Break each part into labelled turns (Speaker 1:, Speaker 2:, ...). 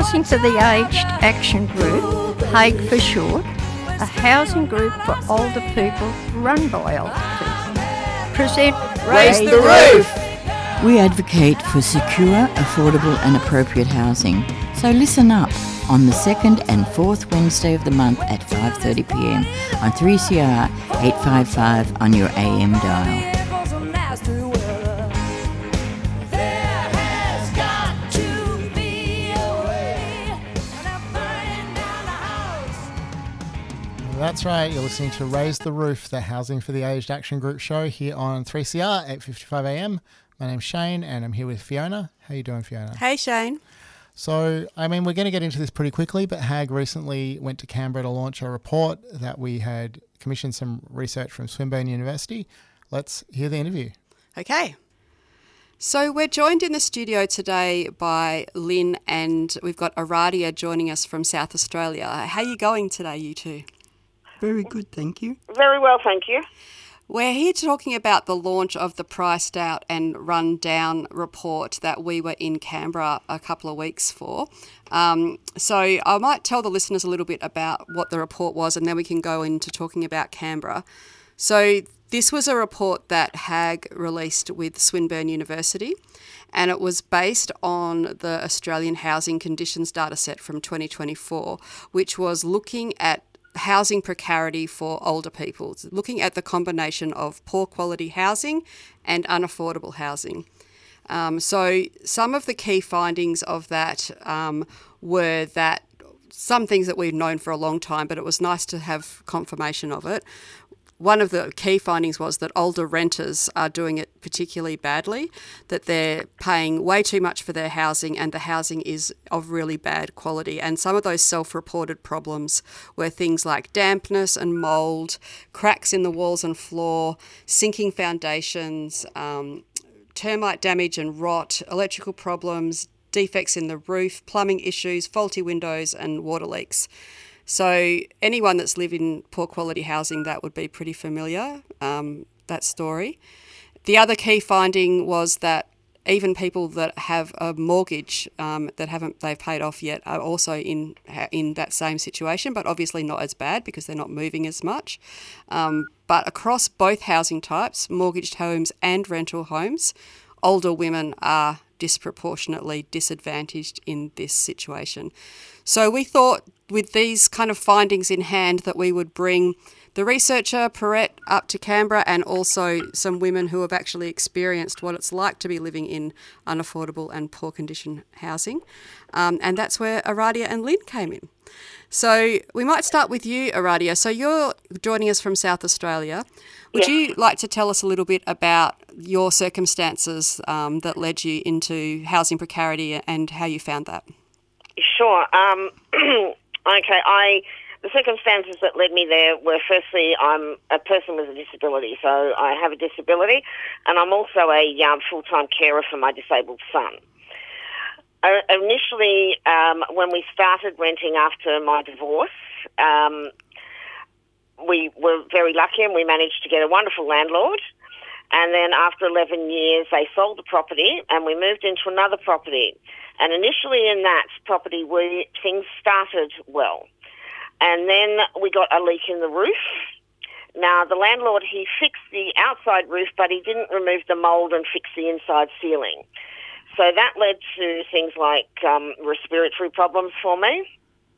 Speaker 1: Housing for the Aged Action Group, HAAG for short, a housing group for older people run by older people. Present
Speaker 2: Raise the Roof!
Speaker 3: We advocate for secure, affordable and appropriate housing. So listen up on the second and fourth Wednesday of the month at 5:30pm on 3CR 855 on your AM dial.
Speaker 4: That's right, you're listening to Raise the Roof, the Housing for the Aged Action Group show here on 3CR 8:55am. My name's Shane and I'm here with Fiona. How are you doing, Fiona?
Speaker 2: Hey, Shane.
Speaker 4: So, we're going to get into this pretty quickly, but HAAG recently went to Canberra to launch a report that we had commissioned some research from Swinburne University. Let's hear the interview.
Speaker 2: Okay. So we're joined in the studio today by Lynn and we've got Aradia joining us from South Australia. How are you going today, you two?
Speaker 3: Very good, thank you.
Speaker 5: Very well, thank you.
Speaker 2: We're here talking about the launch of the Priced Out and Run Down report that we were in Canberra a couple of weeks for. So I might tell the listeners a little bit about what the report was and then we can go into talking about Canberra. So this was a report that HAAG released with Swinburne University and it was based on the Australian Housing Conditions dataset from 2024, which was looking at housing precarity for older people, looking at the combination of poor quality housing and unaffordable housing. So some of the key findings of that were that some things that we've known for a long time, but it was nice to have confirmation of it. One of the key findings was that older renters are doing it particularly badly, that they're paying way too much for their housing and the housing is of really bad quality. And some of those self-reported problems were things like dampness and mould, cracks in the walls and floor, sinking foundations, termite damage and rot, electrical problems, defects in the roof, plumbing issues, faulty windows and water leaks. So anyone that's lived in poor quality housing, that would be pretty familiar, that story. The other key finding was that even people that have a mortgage they've paid off yet are also in that same situation, but obviously not as bad because they're not moving as much. But across both housing types, mortgaged homes and rental homes, older women are disproportionately disadvantaged in this situation. So we thought with these kind of findings in hand that we would bring the researcher, Perrette, up to Canberra and also some women who have actually experienced what it's like to be living in unaffordable and poor condition housing. And that's where Aradia and Lynn came in. So we might start with you, Aradia. So you're joining us from South Australia. Would you like to tell us a little bit about your circumstances that led you into housing precarity and how you found that?
Speaker 5: Sure. Okay, the circumstances that led me there were, firstly, I'm a person with a disability, so I have a disability, and I'm also a full-time carer for my disabled son. Initially, when we started renting after my divorce, we were very lucky and we managed to get a wonderful landlord. And then after 11 years, they sold the property and we moved into another property. And initially in that property, things started well. And then we got a leak in the roof. Now, the landlord, he fixed the outside roof, but he didn't remove the mould and fix the inside ceiling. So that led to things like respiratory problems for me.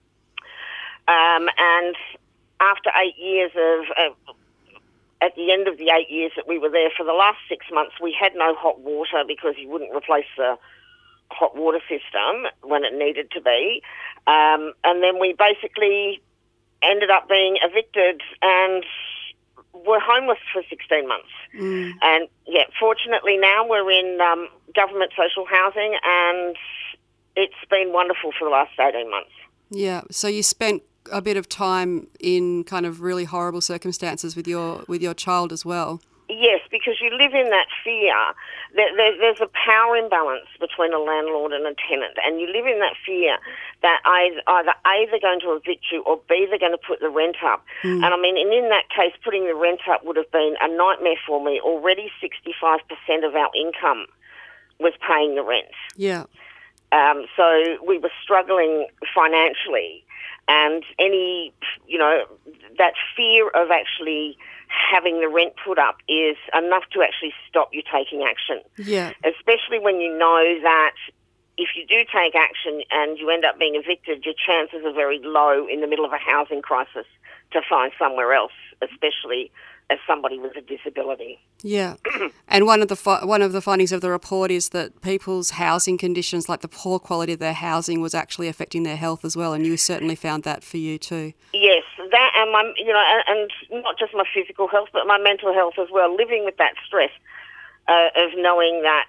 Speaker 5: And after 8 years at the end of the 8 years that we were there, for the last 6 months, we had no hot water because he wouldn't replace the hot water system when it needed to be. And then we basically ended up being evicted and were homeless for 16 months. And, fortunately now we're in government social housing and it's been wonderful for the last 18 months. Yeah,
Speaker 2: so you spent a bit of time in kind of really horrible circumstances with your child as well.
Speaker 5: Yes, because you live in that fear. There's a power imbalance between a landlord and a tenant, and you live in that fear that either A, they're going to evict you, or B, they're going to put the rent up. And I mean, and in that case, putting the rent up would have been a nightmare for me. Already 65% of our income was paying the rent.
Speaker 2: Yeah.
Speaker 5: So we were struggling financially, and that fear of actually having the rent put up is enough to actually stop you taking action.
Speaker 2: Yeah.
Speaker 5: Especially when you know that if you do take action and you end up being evicted, your chances are very low in the middle of a housing crisis to find somewhere else, especially as somebody with a disability.
Speaker 2: Yeah, and one of the findings of the report is that people's housing conditions, like the poor quality of their housing, was actually affecting their health as well. And you certainly found that for you too.
Speaker 5: Yes, that and and not just my physical health, but my mental health as well. Living with that stress of knowing that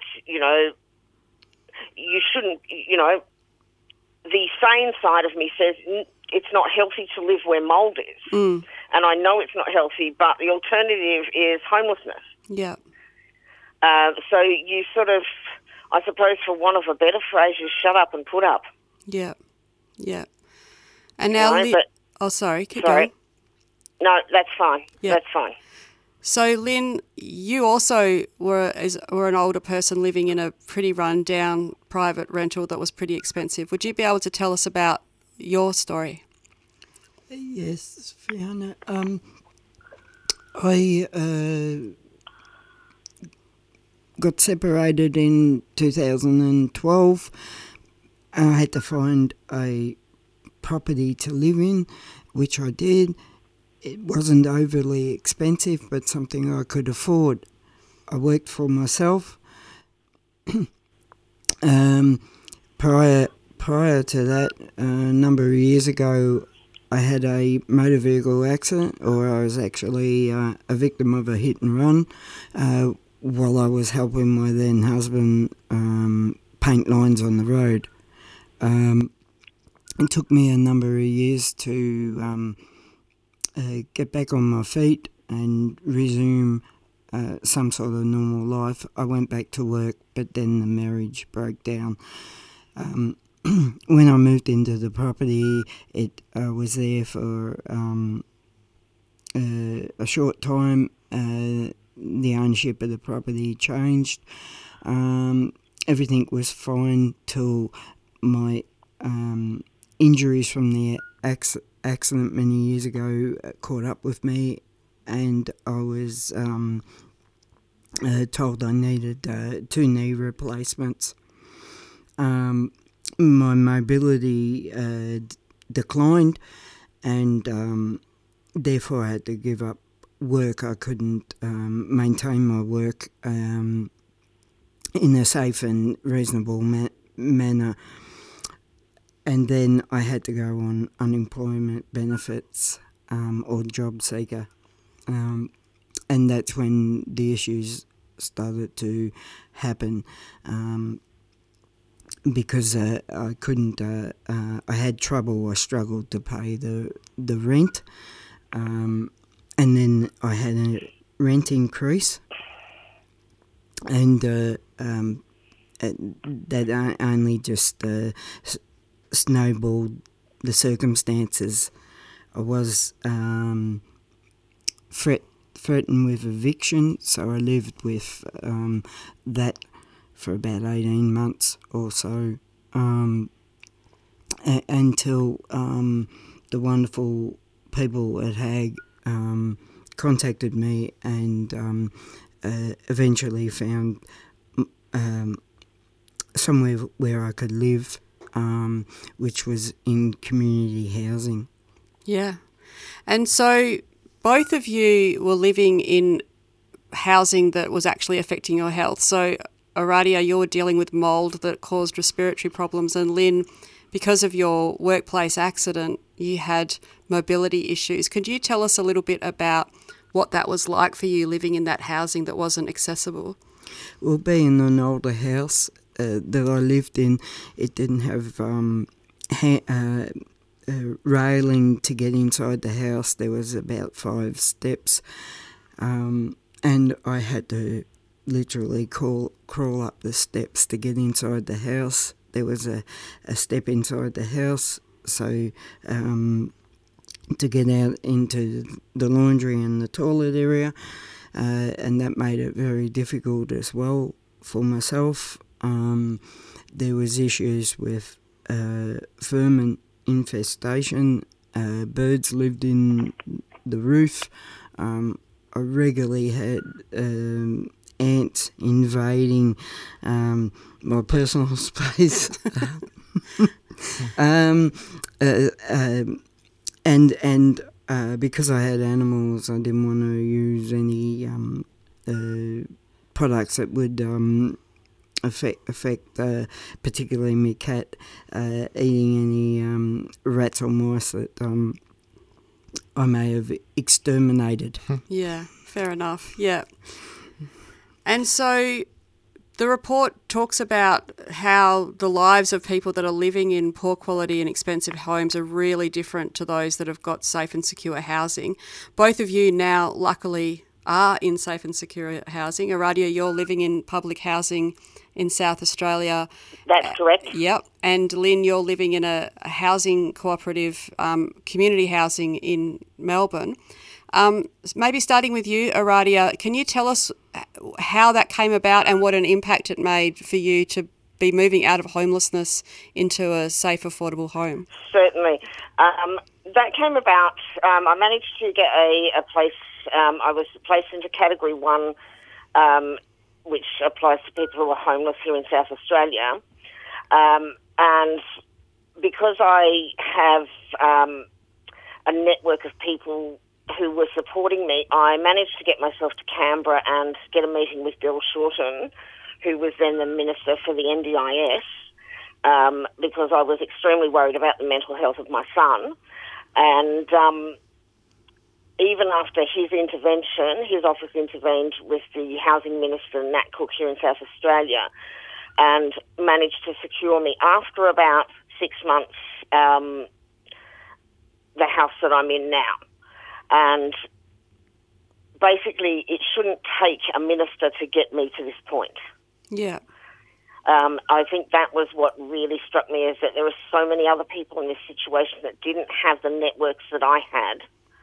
Speaker 5: you shouldn't. The sane side of me says it's not healthy to live where mould is.
Speaker 2: Mm.
Speaker 5: And I know it's not healthy, but the alternative is homelessness.
Speaker 2: Yeah.
Speaker 5: So you sort of, I suppose for want of a better phrase, you shut up and put up.
Speaker 2: Yeah. Yeah. And now, sorry, keep
Speaker 5: sorry.
Speaker 2: going.
Speaker 5: No, that's fine.
Speaker 2: Yeah.
Speaker 5: That's fine.
Speaker 2: So, Lynn, you also were an older person living in a pretty run-down private rental that was pretty expensive. Would you be able to tell us about your story?
Speaker 6: Yes, Fiona. I got separated in 2012. I had to find a property to live in, which I did. It wasn't overly expensive, but something I could afford. I worked for myself. Prior to that, a number of years ago, I had a motor vehicle accident, or I was actually a victim of a hit and run while I was helping my then husband paint lines on the road. It took me a number of years to get back on my feet and resume some sort of normal life. I went back to work, but then the marriage broke down. When I moved into the property, I was there for a short time. The ownership of the property changed. Everything was fine till my injuries from the accident many years ago caught up with me, and I was told I needed 2 knee replacements. My mobility declined, and therefore I had to give up work. I couldn't maintain my work in a safe and reasonable manner. And then I had to go on unemployment benefits or job seeker. And that's when the issues started to happen. Because I couldn't, I had trouble. I struggled to pay the rent, and then I had a rent increase, and that only just snowballed the circumstances. I was threatened with eviction, so I lived with that for about 18 months or so, until the wonderful people at HAG contacted me and eventually found somewhere where I could live, which was in community housing.
Speaker 2: Yeah. And so both of you were living in housing that was actually affecting your health. So Aradia, you're dealing with mould that caused respiratory problems, and Lynn, because of your workplace accident, you had mobility issues. Could you tell us a little bit about what that was like for you living in that housing that wasn't accessible?
Speaker 6: Well, being an older house that I lived in, it didn't have railing to get inside the house. There was about 5 steps, and I had to literally crawl up the steps to get inside the house. There was a step inside the house, so to get out into the laundry and the toilet area, and that made it very difficult as well for myself. There was issues with vermin infestation. Birds lived in the roof. I regularly had ants invading my personal space. And because I had animals, I didn't want to use any products that would affect particularly my cat eating any rats or mice that I may have exterminated.
Speaker 2: Yeah, fair enough. Yeah. And so the report talks about how the lives of people that are living in poor quality and expensive homes are really different to those that have got safe and secure housing. Both of you now, luckily, are in safe and secure housing. Aradia, you're living in public housing in South Australia.
Speaker 5: That's correct.
Speaker 2: Yep. And Lynn, you're living in a housing cooperative, community housing in Melbourne. Maybe starting with you, Aradia, can you tell us how that came about and what an impact it made for you to be moving out of homelessness into a safe, affordable home?
Speaker 5: Certainly. That came about, I managed to get a place, I was placed into Category 1, which applies to people who are homeless here in South Australia. And because I have a network of people who were supporting me, I managed to get myself to Canberra and get a meeting with Bill Shorten, who was then the Minister for the NDIS, because I was extremely worried about the mental health of my son. And even after his intervention, his office intervened with the Housing Minister, Nat Cook, here in South Australia, and managed to secure me, after about 6 months, the house that I'm in now. And basically, it shouldn't take a minister to get me to this point.
Speaker 2: Yeah.
Speaker 5: I think that was what really struck me, is that there were so many other people in this situation that didn't have the networks that I had,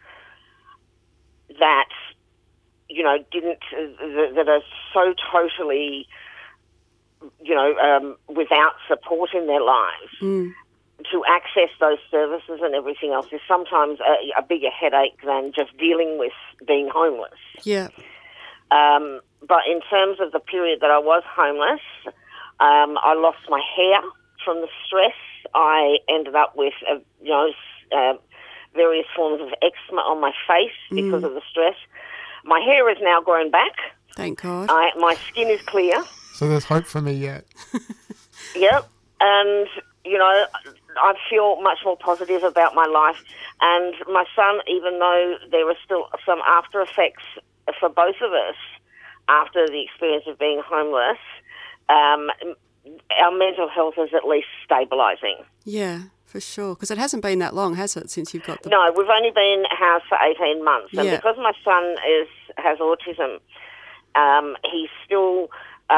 Speaker 5: that, you know, that are so totally, you know, without support in their lives.
Speaker 2: Mm.
Speaker 5: To access those services and everything else is sometimes a bigger headache than just dealing with being homeless.
Speaker 2: Yeah.
Speaker 5: But in terms of the period that I was homeless, I lost my hair from the stress. I ended up with, various forms of eczema on my face because of the stress. My hair has now grown back.
Speaker 2: Thank God.
Speaker 5: My skin is clear.
Speaker 4: So there's hope for me yet.
Speaker 5: Yep. And, you know, I feel much more positive about my life. And my son, even though there are still some after effects for both of us after the experience of being homeless, our mental health is at least stabilising.
Speaker 2: Yeah, for sure. Because it hasn't been that long, has it, since you've got the...
Speaker 5: No, we've only been housed for 18 months. And
Speaker 2: Yeah.
Speaker 5: because my son has autism, he's still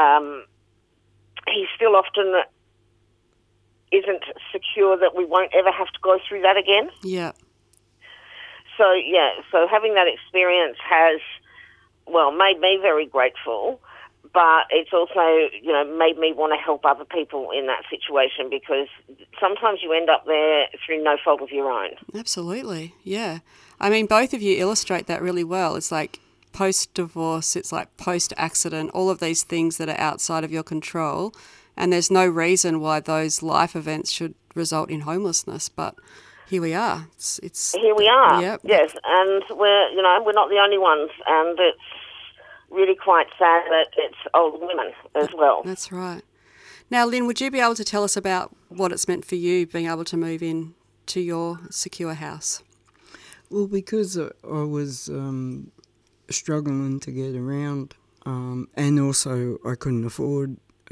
Speaker 5: often isn't secure that we won't ever have to go through that again.
Speaker 2: Yeah.
Speaker 5: So, yeah, so having that experience has, well, made me very grateful, but it's also, you know, made me want to help other people in that situation, because sometimes you end up there through no fault of your own.
Speaker 2: Absolutely, yeah. I mean, both of you illustrate that really well. It's like post-divorce, it's like post-accident, all of these things that are outside of your control, and there's no reason why those life events should result in homelessness, but here we are. It's
Speaker 5: Here we are,
Speaker 2: Yep.
Speaker 5: yes, and we're not the only ones, and it's really quite sad that it's older women as well.
Speaker 2: That's right. Now, Lynn, would you be able to tell us about what it's meant for you being able to move in to your secure house?
Speaker 6: Well, because I was struggling to get around, and also I couldn't afford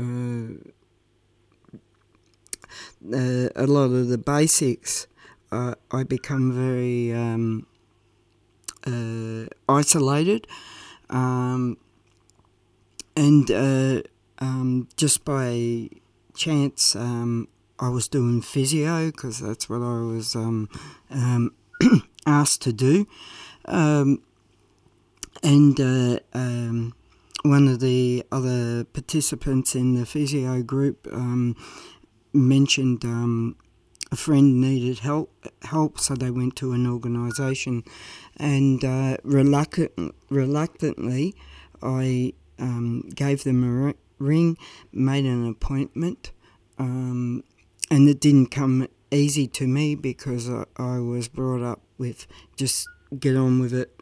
Speaker 6: a lot of the basics, I become very isolated, and just by chance I was doing physio, because that's what I was asked to do, and one of the other participants in the physio group mentioned a friend needed help, so they went to an organisation, and reluctantly I gave them a ring, made an appointment, and it didn't come easy to me because I was brought up with just get on with it,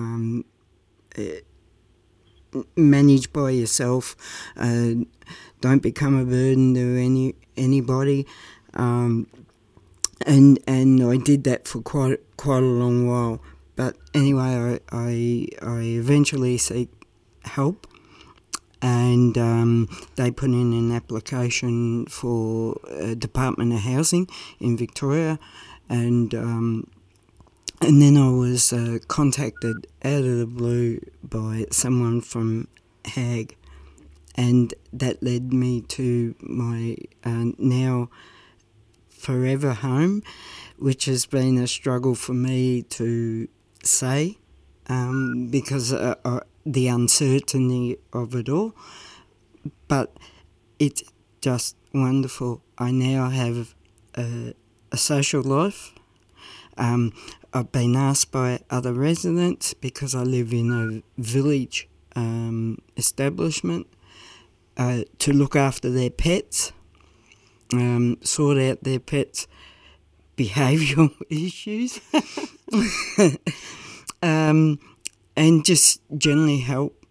Speaker 6: manage by yourself, don't become a burden to anybody, and I did that for quite a long while. But anyway, I eventually seek help, and they put in an application for Department of Housing in Victoria, and then I was contacted out of the blue by someone from HAG, and that led me to my now forever home, which has been a struggle for me to say because the uncertainty of it all. But it's just wonderful. I now have a social life. I've been asked by other residents, because I live in a village establishment, to look after their pets, sort out their pets' behavioural issues, and just generally help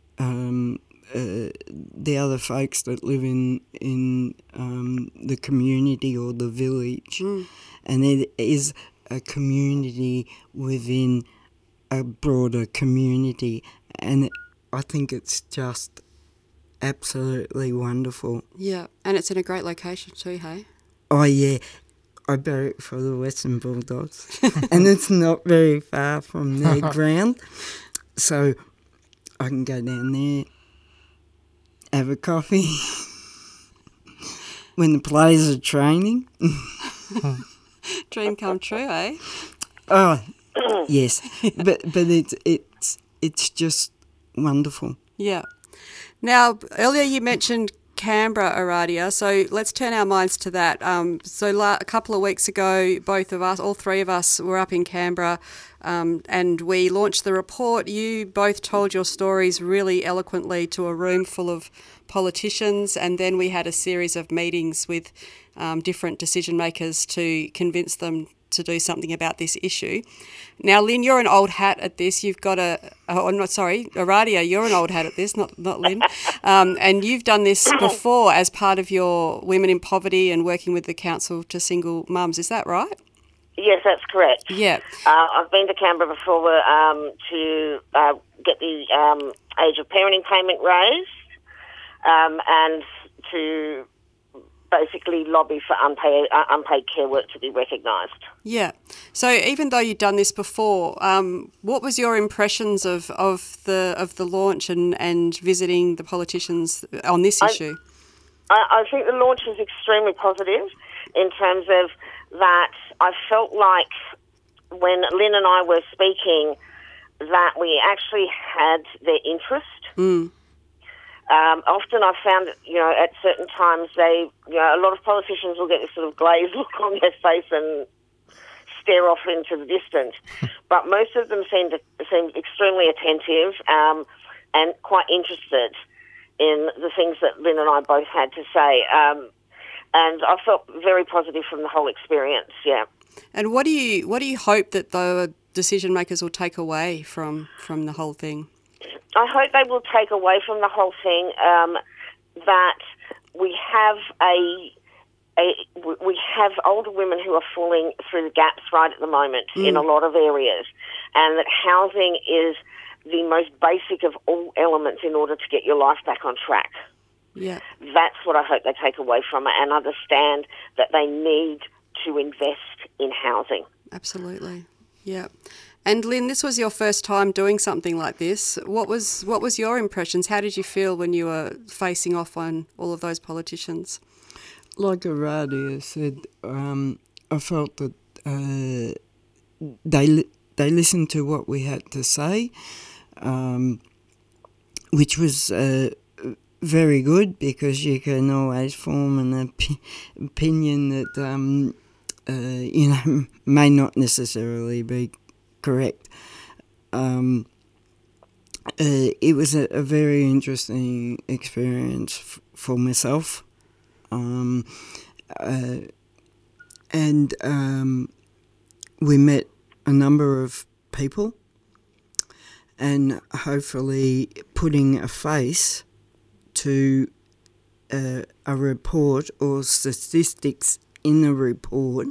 Speaker 6: the other folks that live in the community or the village. And it is a community within a broader community, and I think it's just absolutely wonderful.
Speaker 2: Yeah, and it's in a great location too, hey?
Speaker 6: Oh yeah, I barrack for the Western Bulldogs, and it's not very far from their ground, so I can go down there, have a coffee when the players are training.
Speaker 2: Dream come true, eh?
Speaker 6: Oh, yes, but it's just wonderful.
Speaker 2: Yeah. Now, earlier you mentioned Canberra, Aradia, so let's turn our minds to that. A couple of weeks ago, both of us, all three of us, were up in Canberra, and we launched the report. You both told your stories really eloquently to a room full of politicians, and then we had a series of meetings with different decision makers to convince them to do something about this issue. Now, Lynn, you're an old hat at this. You've got Aradia, you're an old hat at this, not Lynn. And you've done this before as part of your Women in Poverty and working with the Council to Single Mums. Is that right?
Speaker 5: Yes, that's correct.
Speaker 2: Yeah.
Speaker 5: I've been to Canberra before to get the age of parenting payment raised, and to basically lobby for unpaid care work to be recognised.
Speaker 2: Yeah. So even though you'd done this before, what was your impressions of the launch and visiting the politicians on this issue?
Speaker 5: I think the launch was extremely positive in terms of that. I felt like when Lynn and I were speaking that we actually had their interest. Often I've found, at certain times a lot of politicians will get this sort of glazed look on their face and stare off into the distance. But most of them seemed extremely attentive and quite interested in the things that Lynn and I both had to say. And I felt very positive from the whole experience, yeah.
Speaker 2: And what do you hope that the decision makers will take away from the whole thing?
Speaker 5: I hope they will take away from the whole thing that we have we have older women who are falling through the gaps right at the moment in a lot of areas, and that housing is the most basic of all elements in order to get your life back on track.
Speaker 2: Yeah,
Speaker 5: that's what I hope they take away from it, and understand that they need to invest in housing.
Speaker 2: Absolutely, yeah. And Lynn, this was your first time doing something like this. What was your impressions? How did you feel when you were facing off on all of those politicians?
Speaker 6: Like Aradia said, I felt that they listened to what we had to say. which was very good, because you can always form an opinion that may not necessarily be correct. It was a very interesting experience for myself, and we met a number of people, and hopefully putting a face to a report or statistics in the report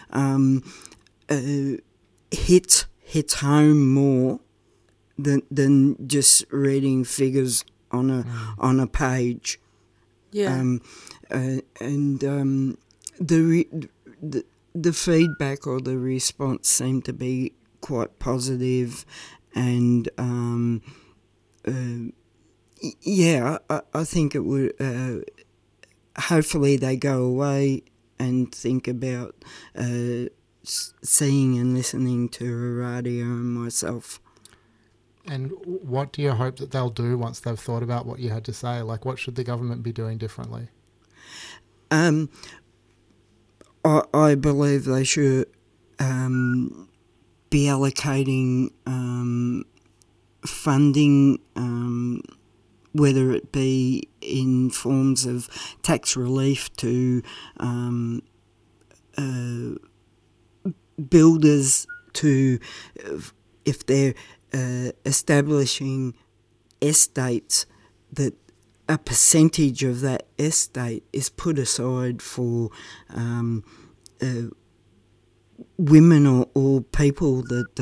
Speaker 6: hits home more than just reading figures on a page.
Speaker 2: Yeah.
Speaker 6: The feedback or the response seemed to be quite positive, and I think it would. Hopefully, they go away and think about seeing and listening to Aradia and myself.
Speaker 4: And what do you hope that they'll do once they've thought about what you had to say? Like, what should the government be doing differently?
Speaker 6: I believe they should be allocating funding, whether it be in forms of tax relief to builders, to if they're establishing estates, that a percentage of that estate is put aside for women or people that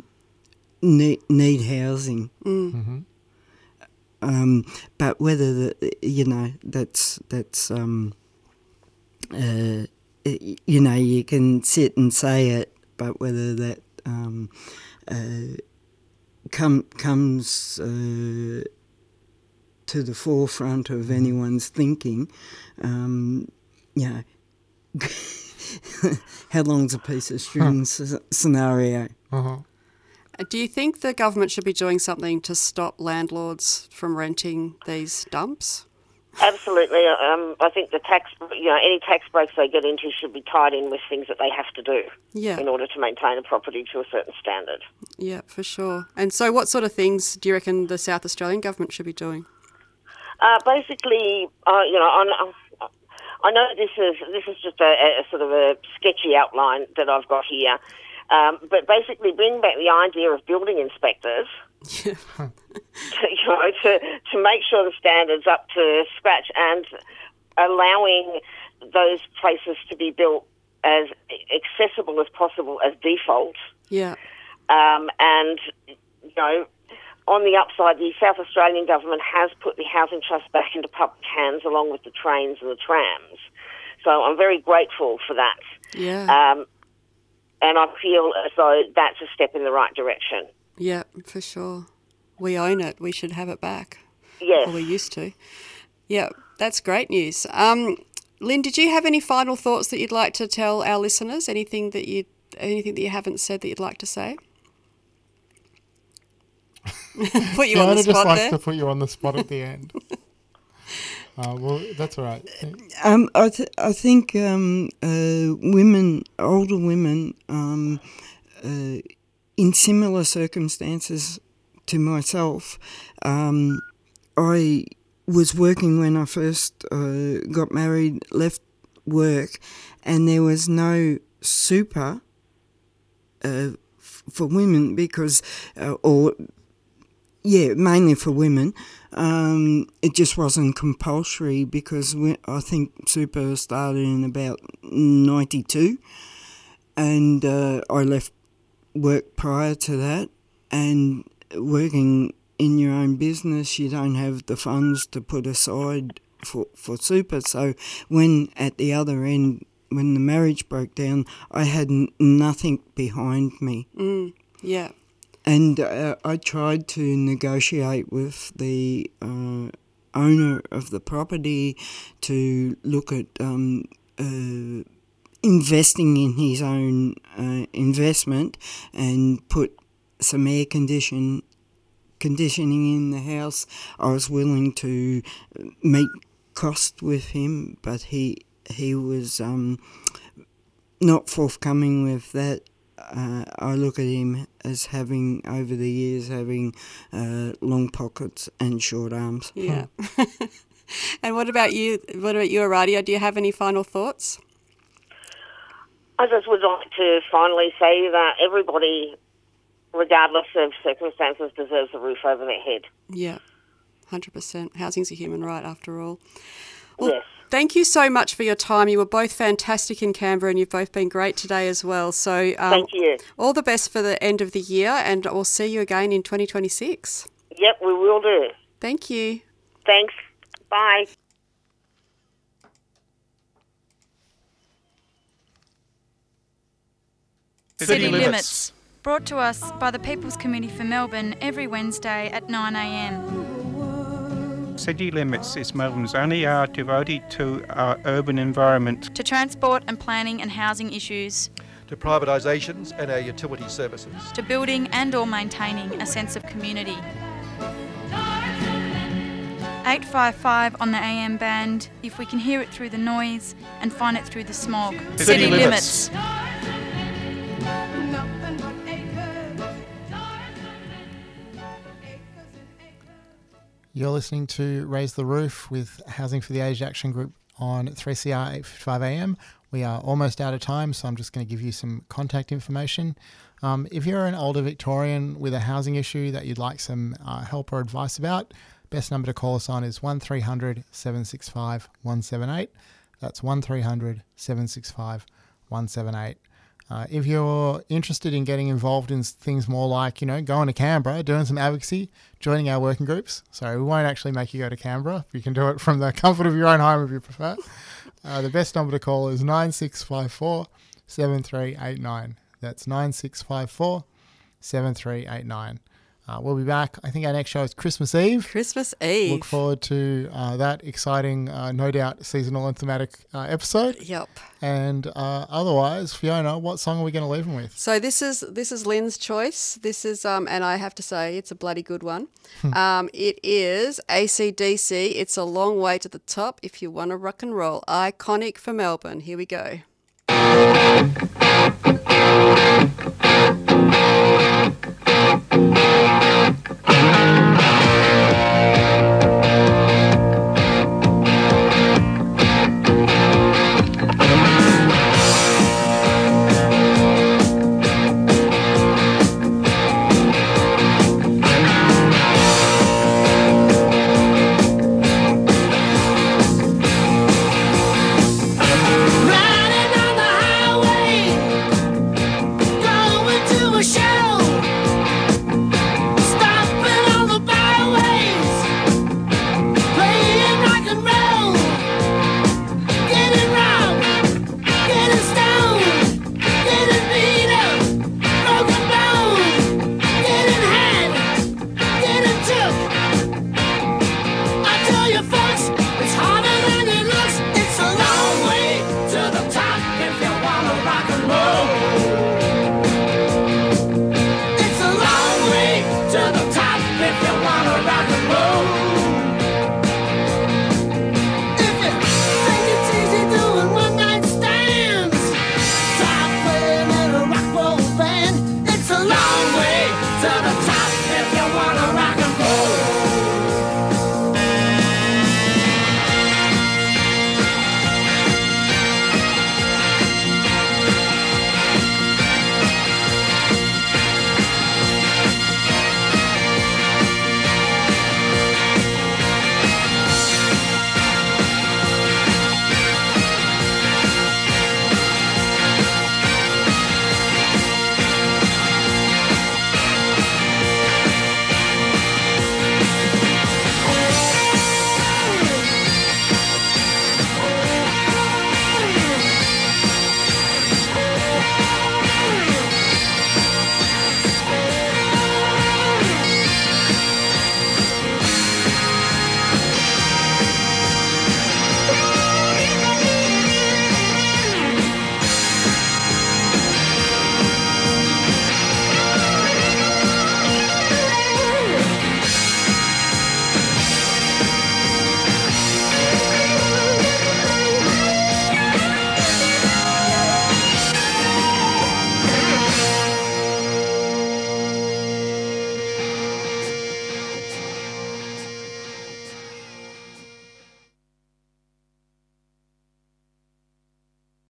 Speaker 6: need housing.
Speaker 2: Mm.
Speaker 6: Mm-hmm. But whether that's you can sit and say it, but whether that comes to the forefront of anyone's thinking, how long's a piece of string scenario.
Speaker 4: Uh-huh.
Speaker 2: Do you think the government should be doing something to stop landlords from renting these dumps?
Speaker 5: Absolutely. I think the any tax breaks they get into should be tied in with things that they have to do in order to maintain a property to a certain standard.
Speaker 2: Yeah, for sure. And so what sort of things do you reckon the South Australian government should be doing?
Speaker 5: Basically, I know this is just a sort of a sketchy outline that I've got here, but basically bring back the idea of building inspectors to make sure the standard's up to scratch, and allowing those places to be built as accessible as possible as default.
Speaker 2: Yeah.
Speaker 5: And on the upside, the South Australian government has put the Housing Trust back into public hands along with the trains and the trams. So I'm very grateful for that.
Speaker 2: Yeah.
Speaker 5: And I feel as though that's a step in the right direction.
Speaker 2: Yeah, for sure. We own it. We should have it back.
Speaker 5: Yes.
Speaker 2: Or we used to. Yeah, that's great news. Lynn, did you have any final thoughts that you'd like to tell our listeners? Anything that you haven't said that you'd like to say? Put you on the spot there.
Speaker 4: Fiona just likes to put you on the spot at the end. Well, that's all right.
Speaker 6: I think women, older women, in similar circumstances to myself, I was working when I first got married, left work, and there was no super for women because, mainly for women. It just wasn't compulsory because I think super started in about 92, and I left work prior to that. And working in your own business, you don't have the funds to put aside for super. So when at the other end, when the marriage broke down, I had nothing behind me.
Speaker 2: Yeah.
Speaker 6: And I tried to negotiate with the owner of the property to look at investing in his own investment and put some air conditioning conditioning in the house. I was willing to meet cost with him, but he was not forthcoming with that. I look at him as having, over the years, having long pockets and short arms.
Speaker 2: Yeah. And what about you? What about you, Aradia? Do you have any final thoughts?
Speaker 5: I just would like to finally say that everybody, regardless of circumstances, deserves a roof over their head.
Speaker 2: Yeah, 100%. Housing's a human right, after all. Well,
Speaker 5: Yes.
Speaker 2: thank you so much for your time. You were both fantastic in Canberra, and you've both been great today as well. So,
Speaker 5: Thank you.
Speaker 2: all the best for the end of the year, and we'll see you again in 2026.
Speaker 5: Yep, we will do.
Speaker 2: Thank you.
Speaker 5: Thanks. Bye.
Speaker 7: City Limits, brought to us by the People's Committee for Melbourne every Wednesday at 9 a.m.
Speaker 8: City Limits is Melbourne's only hour devoted to our urban environment.
Speaker 7: To transport and planning and housing issues,
Speaker 9: to privatisations and our utility services.
Speaker 7: to building and or maintaining a sense of community. 855 on the AM band, if we can hear it through the noise and find it through the smog.
Speaker 9: City Limits.
Speaker 4: You're listening to Raise the Roof with Housing for the Aged Action Group on 3CR 855 AM. We are almost out of time, so I'm just going to give you some contact information. If you're an older Victorian with a housing issue that you'd like some help or advice about, best number to call us on is 1300 765 178. That's 1300 765 178. If you're interested in getting involved in things more like, going to Canberra, doing some advocacy, joining our working groups. So we won't actually make you go to Canberra. You can do it from the comfort of your own home if you prefer. The best number to call is 9654 7389. That's 9654 7389. We'll be back. I think our next show is Christmas Eve.
Speaker 2: Christmas Eve.
Speaker 4: Look forward to that exciting, no doubt, seasonal and thematic episode.
Speaker 2: Yep.
Speaker 4: And otherwise, Fiona, what song are we going to leave them with?
Speaker 2: So this is Lynn's choice. This is and I have to say it's a bloody good one. It is AC/DC. It's a long way to the top if you want to rock and roll. Iconic for Melbourne. Here we go.